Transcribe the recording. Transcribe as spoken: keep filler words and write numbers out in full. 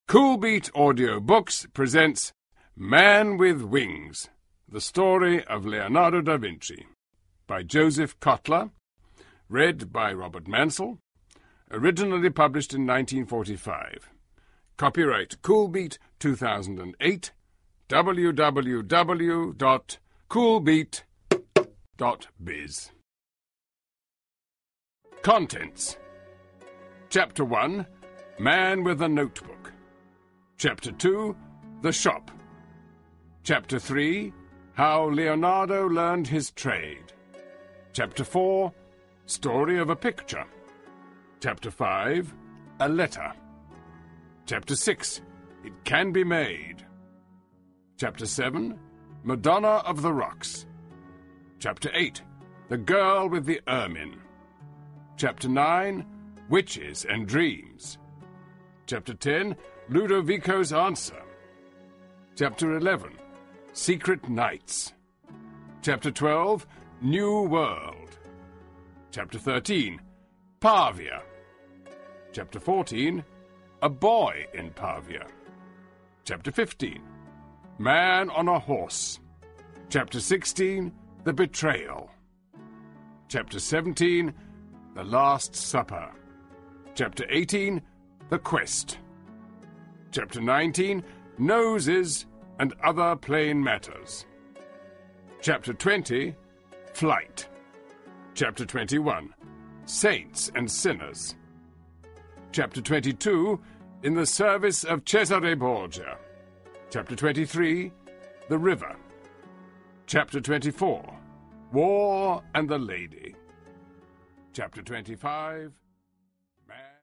Coolbeat Audio Books presents Man with Wings, the story of Leonardo da Vinci, by Joseph Kotler, read by Robert Mansell, originally published in nineteen forty-five. Copyright Coolbeat two thousand eight, w w w dot coolbeat dot biz. Contents. Chapter one, Man with a Notebook. Chapter two, The Shop. Chapter three, How Leonardo Learned His Trade. Chapter four, Story of a Picture. Chapter five, A Letter. Chapter six, It Can Be Made. Chapter seven, Madonna of the Rocks. Chapter eight, The Girl with the Ermine. Chapter nine, Witches and Dreams. Chapter ten, Ludovico's Answer. Chapter eleven, Secret Nights. Chapter twelve, New World. Chapter thirteen, Pavia. Chapter fourteen, A Boy in Pavia. Chapter fifteen, Man on a Horse. Chapter sixteen, The Betrayal. Chapter seventeen, The Last Supper. Chapter eighteen, The Quest. Chapter nineteen, Noses and Other Plain Matters. Chapter twenty, Flight. Chapter twenty-one, Saints and Sinners. Chapter twenty-two, In the Service of Cesare Borgia. Chapter twenty-three, The River. Chapter twenty-four, War and the Lady. Chapter twenty-five,